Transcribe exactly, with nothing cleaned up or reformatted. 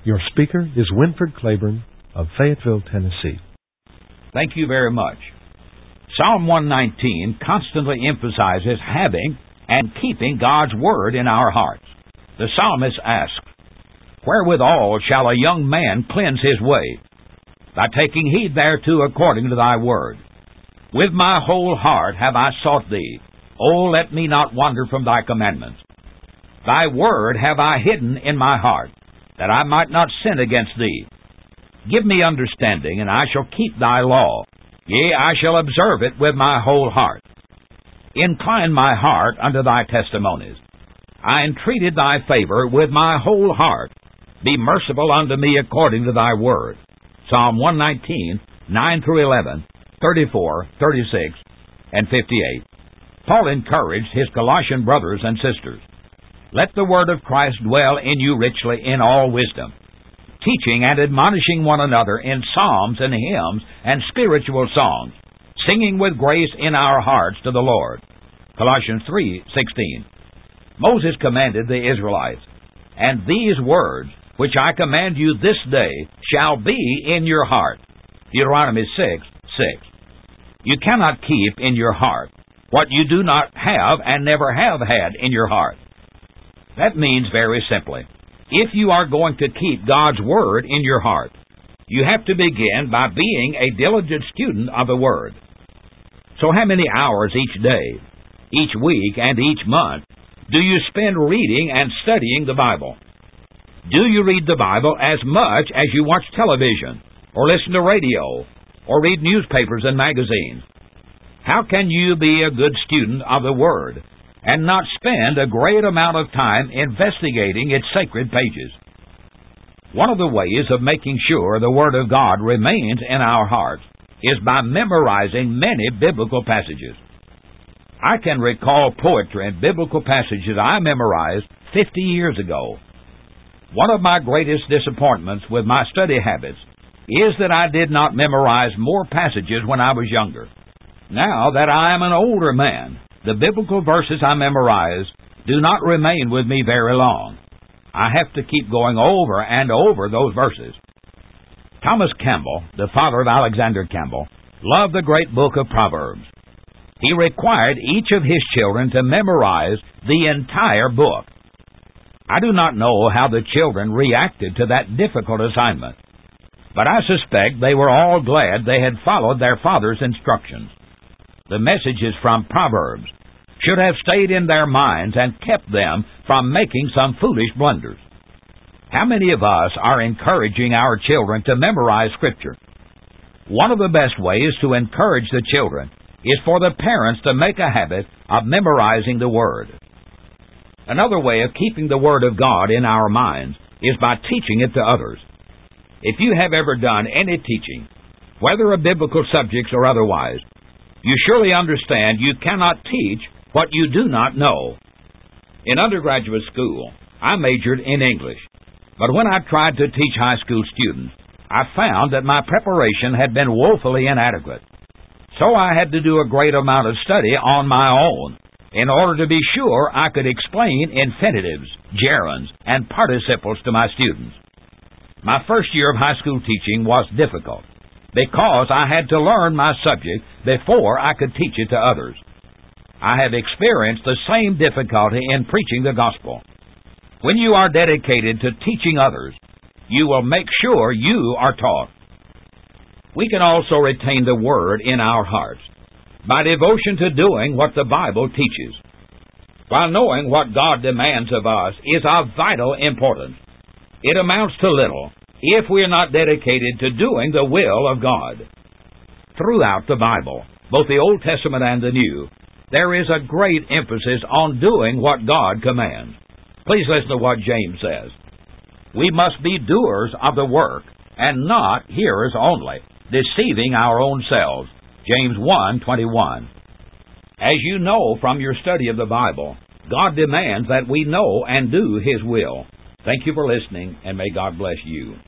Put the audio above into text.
Your speaker is Winford Claiborne of Fayetteville, Tennessee. Thank you very much. Psalm one nineteen constantly emphasizes having and keeping God's Word in our hearts. The psalmist asks, "Wherewithal shall a young man cleanse his way? By taking heed thereto according to thy word. With my whole heart have I sought thee. O let me not wander from thy commandments. Thy word have I hidden in my heart, that I might not sin against thee. Give me understanding, and I shall keep thy law. Yea, I shall observe it with my whole heart. Incline my heart unto thy testimonies. I entreated thy favor with my whole heart. Be merciful unto me according to thy word." Psalm one nineteen, nine through eleven, thirty-four, thirty-six, and fifty-eight. Paul encouraged his Colossian brothers and sisters, "Let the word of Christ dwell in you richly in all wisdom, teaching and admonishing one another in psalms and hymns and spiritual songs, singing with grace in our hearts to the Lord." Colossians three sixteen. Moses commanded the Israelites, "And these words, which I command you this day, shall be in your heart." Deuteronomy six six. You cannot keep in your heart what you do not have and never have had in your heart. That means very simply, if you are going to keep God's Word in your heart, you have to begin by being a diligent student of the Word. So how many hours each day, each week, and each month do you spend reading and studying the Bible? Do you read the Bible as much as you watch television, or listen to radio, or read newspapers and magazines? How can you be a good student of the Word and not spend a great amount of time investigating its sacred pages? One of the ways of making sure the Word of God remains in our hearts is by memorizing many biblical passages. I can recall poetry and biblical passages I memorized fifty years ago. One of my greatest disappointments with my study habits is that I did not memorize more passages when I was younger. Now that I am an older man, the biblical verses I memorize do not remain with me very long. I have to keep going over and over those verses. Thomas Campbell, the father of Alexander Campbell, loved the great book of Proverbs. He required each of his children to memorize the entire book. I do not know how the children reacted to that difficult assignment, but I suspect they were all glad they had followed their father's instructions. The messages from Proverbs should have stayed in their minds and kept them from making some foolish blunders. How many of us are encouraging our children to memorize Scripture? One of the best ways to encourage the children is for the parents to make a habit of memorizing the Word. Another way of keeping the Word of God in our minds is by teaching it to others. If you have ever done any teaching, whether of biblical subjects or otherwise, you surely understand you cannot teach what you do not know. In undergraduate school, I majored in English, but when I tried to teach high school students, I found that my preparation had been woefully inadequate. So I had to do a great amount of study on my own in order to be sure I could explain infinitives, gerunds, and participles to my students. My first year of high school teaching was difficult because I had to learn my subject before I could teach it to others. I have experienced the same difficulty in preaching the gospel. When you are dedicated to teaching others, you will make sure you are taught. We can also retain the Word in our hearts by devotion to doing what the Bible teaches. While knowing what God demands of us is of vital importance, it amounts to little if we are not dedicated to doing the will of God. Throughout the Bible, both the Old Testament and the New, there is a great emphasis on doing what God commands. Please listen to what James says. We must be doers of the work and not hearers only, deceiving our own selves. James one twenty-one. As you know from your study of the Bible, God demands that we know and do His will. Thank you for listening, and may God bless you.